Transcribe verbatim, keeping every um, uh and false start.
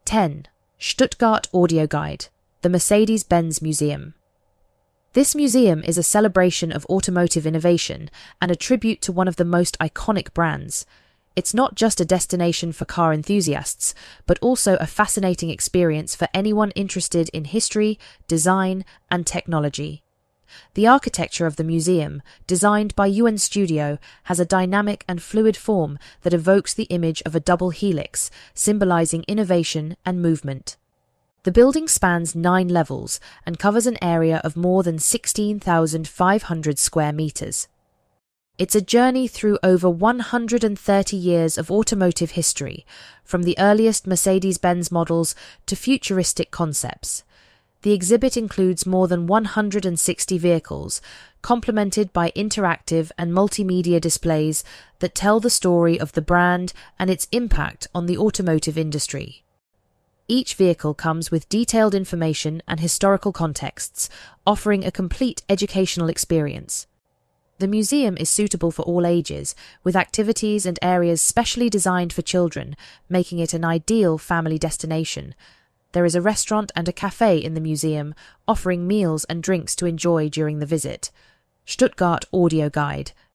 ten. Stuttgart Audio Guide, the Mercedes-Benz Museum. This museum is a celebration of automotive innovation and a tribute to one of the most iconic brands. It's not just a destination for car enthusiasts, but also a fascinating experience for anyone interested in history, design, and technology. The architecture of the museum, designed by U N Studio, has a dynamic and fluid form that evokes the image of a double helix, symbolizing innovation and movement. The building spans nine levels and covers an area of more than sixteen thousand five hundred square meters. It's a journey through over one hundred thirty years of automotive history, from the earliest Mercedes-Benz models to futuristic concepts. The exhibit includes more than one hundred sixty vehicles, complemented by interactive and multimedia displays that tell the story of the brand and its impact on the automotive industry. Each vehicle comes with detailed information and historical contexts, offering a complete educational experience. The museum is suitable for all ages, with activities and areas specially designed for children, making it an ideal family destination. There is a restaurant and a cafe in the museum, offering meals and drinks to enjoy during the visit. Stuttgart Audio Guide,